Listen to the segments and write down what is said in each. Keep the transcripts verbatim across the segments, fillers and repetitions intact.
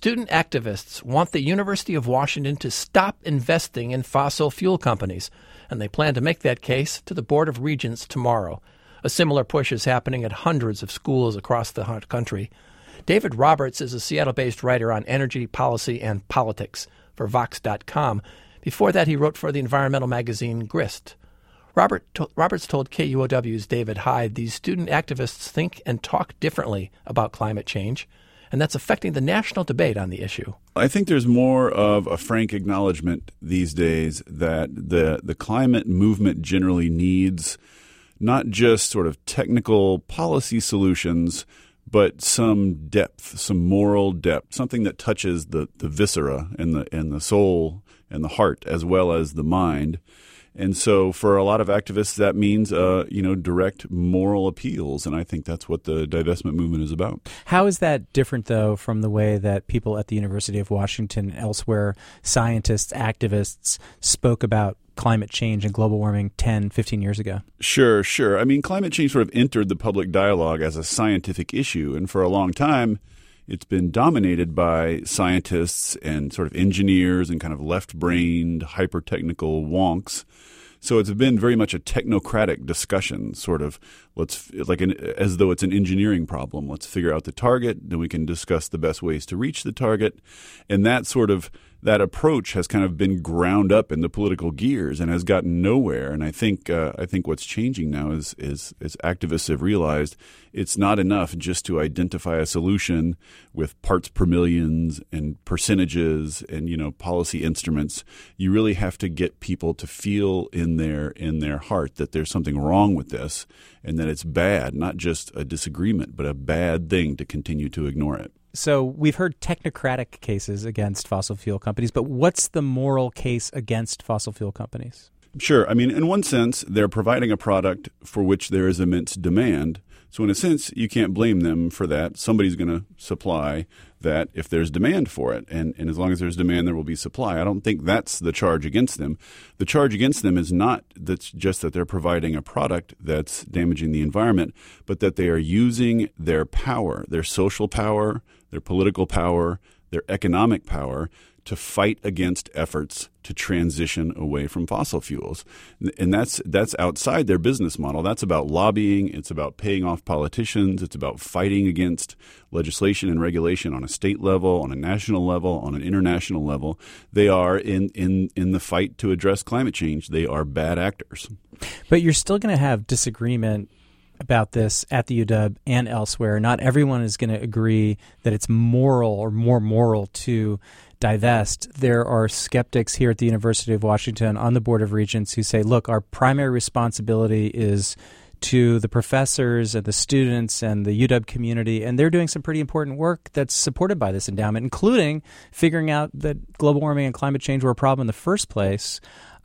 Student activists want the University of Washington to stop investing in fossil fuel companies, and they plan to make that case to the Board of Regents tomorrow. A similar push is happening at hundreds of schools across the country. David Roberts is a Seattle-based writer on energy policy and politics for Vox dot com. Before that, he wrote for the environmental magazine Grist. Robert to- Roberts told K U O W's David Hyde these student activists think and talk differently about climate change, and that's affecting the national debate on the issue. I think there's more of a frank acknowledgement these days that the the climate movement generally needs not just sort of technical policy solutions, but some depth, some moral depth, something that touches the, the viscera and the and the soul and the heart as well as the mind. And so for a lot of activists, that means, uh, you know, direct moral appeals. And I think that's what the divestment movement is about. How is that different, though, from the way that people at the University of Washington, elsewhere, scientists, activists, spoke about climate change and global warming ten, fifteen years ago? Sure, sure. I mean, climate change sort of entered the public dialogue as a scientific issue. And for a long time, it's been dominated by scientists and sort of engineers and kind of left-brained, hyper-technical wonks. So it's been very much a technocratic discussion, sort of let's like an, as though it's an engineering problem. Let's figure out the target, then we can discuss the best ways to reach the target. And that sort of that approach has kind of been ground up in the political gears and has gotten nowhere. And I think uh, I think what's changing now is, is is activists have realized it's not enough just to identify a solution with parts per millions and percentages and, you know, policy instruments. You really have to get people to feel in their in their heart that there's something wrong with this and that it's bad, not just a disagreement, but a bad thing to continue to ignore it. So we've heard technocratic cases against fossil fuel companies, but what's the moral case against fossil fuel companies? Sure. I mean, in one sense, they're providing a product for which there is immense demand. So in a sense, you can't blame them for that. Somebody's going to supply that if there's demand for it. And, and as long as there's demand, there will be supply. I don't think that's the charge against them. The charge against them is not that's just that they're providing a product that's damaging the environment, but that they are using their power, their social power, their political power, their economic power to fight against efforts to transition away from fossil fuels. And that's that's outside their business model. That's about lobbying. It's about paying off politicians. It's about fighting against legislation and regulation on a state level, on a national level, on an international level. They are in, in, in the fight to address climate change. They are bad actors. But you're still going to have disagreement about this at the U W and elsewhere. Not everyone is going to agree that it's moral or more moral to divest. There are skeptics here at the University of Washington on the Board of Regents who say, look, our primary responsibility is to the professors and the students and the U W community, and they're doing some pretty important work that's supported by this endowment, including figuring out that global warming and climate change were a problem in the first place.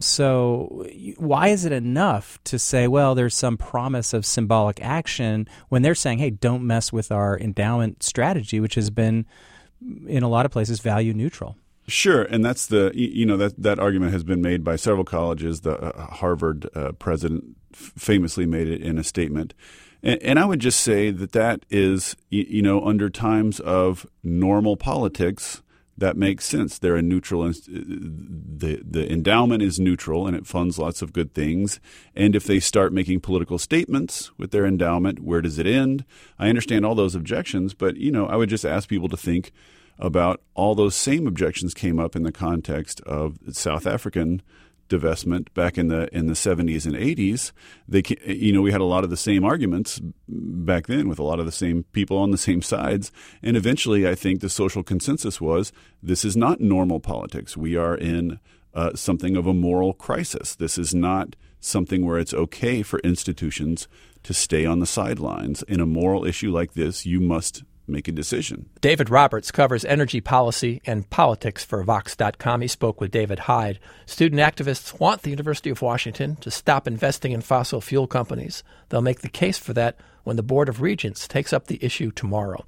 So why is it enough to say, well, there's some promise of symbolic action when they're saying, hey, don't mess with our endowment strategy, which has been, in a lot of places, value neutral? Sure, and that's the you know that that argument has been made by several colleges. The uh, Harvard uh, president f- famously made it in a statement, and, and I would just say that that is you, you know under times of normal politics. That makes sense. They're a neutral. The the endowment is neutral and it funds lots of good things. And if they start making political statements with their endowment, where does it end? I understand all those objections, but you know, I would just ask people to think about all those same objections came up in the context of South African divestment back in the in the seventies and eighties. They, you know, we had a lot of the same arguments back then with a lot of the same people on the same sides. And eventually, I think the social consensus was this is not normal politics. We are in uh, something of a moral crisis. This is not something where it's okay for institutions to stay on the sidelines. In a moral issue like this, you must make a decision. David Roberts covers energy policy and politics for Vox dot com. He spoke with David Hyde. Student activists want the University of Washington to stop investing in fossil fuel companies. They'll make the case for that when the Board of Regents takes up the issue tomorrow.